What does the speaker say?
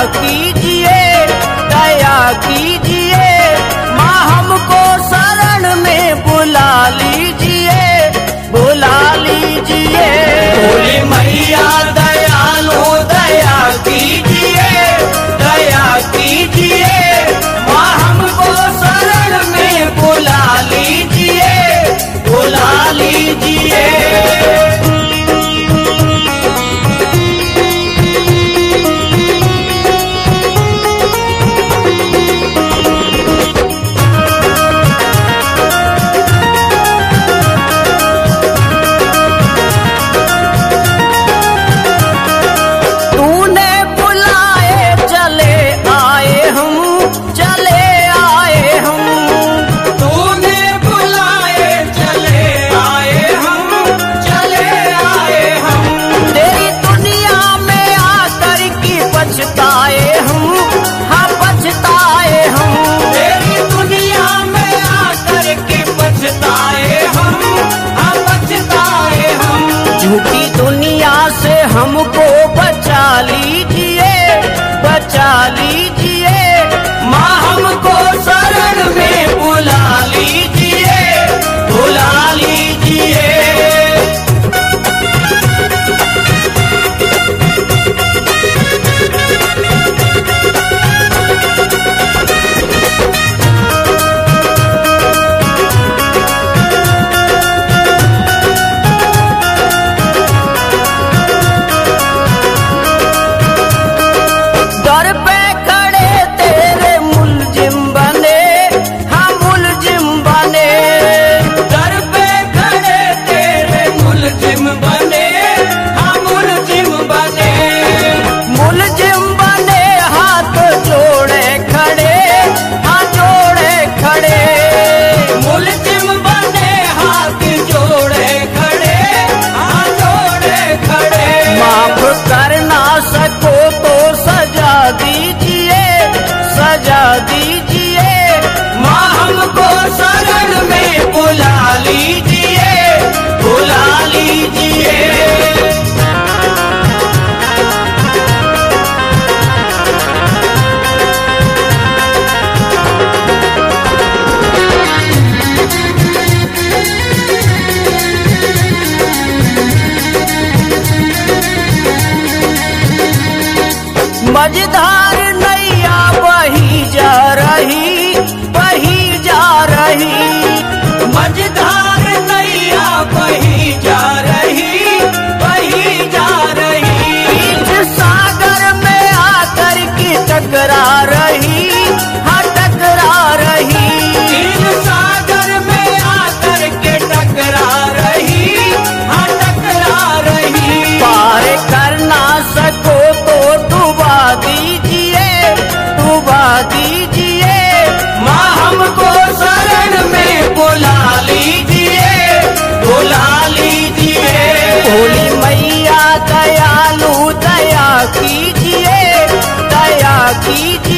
कीजिए, दया कीजिए। माँ हमको शरण में बुला लीजिए, बुला लीजिए। भोली मैया दयालु दया कीजिए, दया कीजिए। माँ हमको शरण में बुला लीजिए, बुला लीजिए। तूने बुलाए चले आए हम, चले आए हम। तूने बुलाए चले आए हम, चले आए हम। तेरी दुनिया में आकर की पछताए हम, हाँ पछताए हम। तेरी दुनिया में आकर के पछताए हम, हाँ पछताए हम। झूठी दुनिया से हमको बचा लीजिए, बचा लीजिए। माँ हमको शरण में बुला लीजिए, बुला लीजिए। दर पे खड़े तेरे मुलजिम बने, हाँ मुलजिम बने। दर पे खड़े तेरे मुलजिम बने, हाँ मुलजिम बने। मुलजिम बने हाथ जोड़े खड़े, हाँ जोड़े खड़े। मुलजिम बने हाथ जोड़े खड़े, हाँ जोड़े खड़े। माफ कर ना सको तो सजा दीजिए, सजा दीजिए। माँ हमको शरण में बुला लीजिए, बुला लीजिए। मझधार नैया बही जा रही, बही जा रही। मझधार नैया बही जा रही, बही जा रही। बीच सागर में आकर की टकरा रही, हाँ टकरा रही। बीच सागर में आकर के टकरा रही, हाँ टकरा रही। पार कर ना सको तो डुबा दीजिए, डुबा दीजिए। माँ हमको शरण में बुला लीजिए, बुला लीजिए। भोली मैया दयालु दया कीजिए, दया कीजिए।